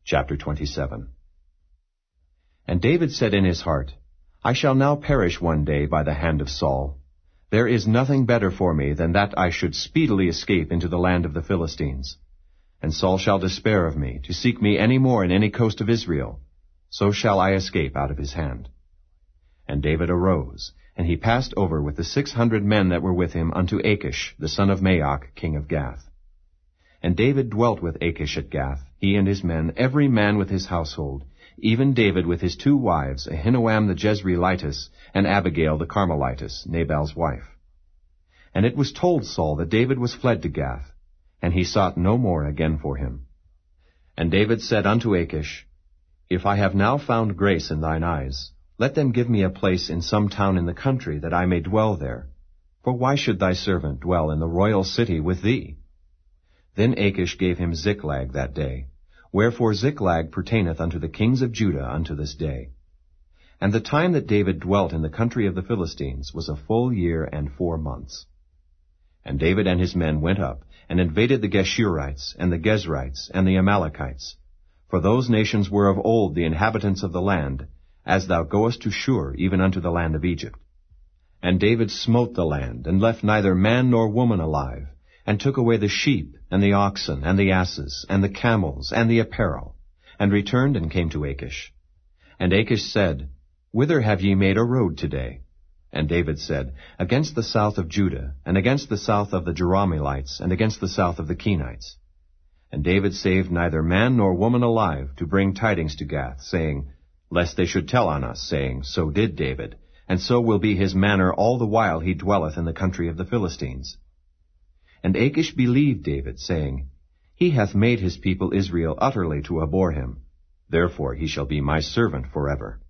Chapter 27. And David said in his heart, I shall now perish one day by the hand of Saul. There is nothing better for me than that I should speedily escape into the land of the Philistines. And Saul shall despair of me, to seek me any more in any coast of Israel. So shall I escape out of his hand. And David arose, and he passed over with the 600 men that were with him unto Achish, the son of Maoch, king of Gath. And David dwelt with Achish at Gath, he and his men, every man with his household, even David with his 2 wives, Ahinoam the Jezreelitess, and Abigail the Carmelitess, Nabal's wife. And it was told Saul that David was fled to Gath, and he sought no more again for him. And David said unto Achish, If I have now found grace in thine eyes, let them give me a place in some town in the country, that I may dwell there. For why should thy servant dwell in the royal city with thee? Then Achish gave him Ziklag that day. Wherefore Ziklag pertaineth unto the kings of Judah unto this day. And the time that David dwelt in the country of the Philistines was a full year and 4 months. And David and his men went up, and invaded the Geshurites, and the Gezrites, and the Amalekites. For those nations were of old the inhabitants of the land, as thou goest to Shur, even unto the land of Egypt. And David smote the land, and left neither man nor woman alive, and took away the sheep, and the oxen, and the asses, and the camels, and the apparel, and returned and came to Achish. And Achish said, Whither have ye made a road today? And David said, Against the south of Judah, and against the south of the Jerahmeelites, and against the south of the Kenites. And David saved neither man nor woman alive, to bring tidings to Gath, saying, Lest they should tell on us, saying, So did David, and so will be his manner all the while he dwelleth in the country of the Philistines. And Achish believed David, saying, He hath made his people Israel utterly to abhor him. Therefore he shall be my servant forever.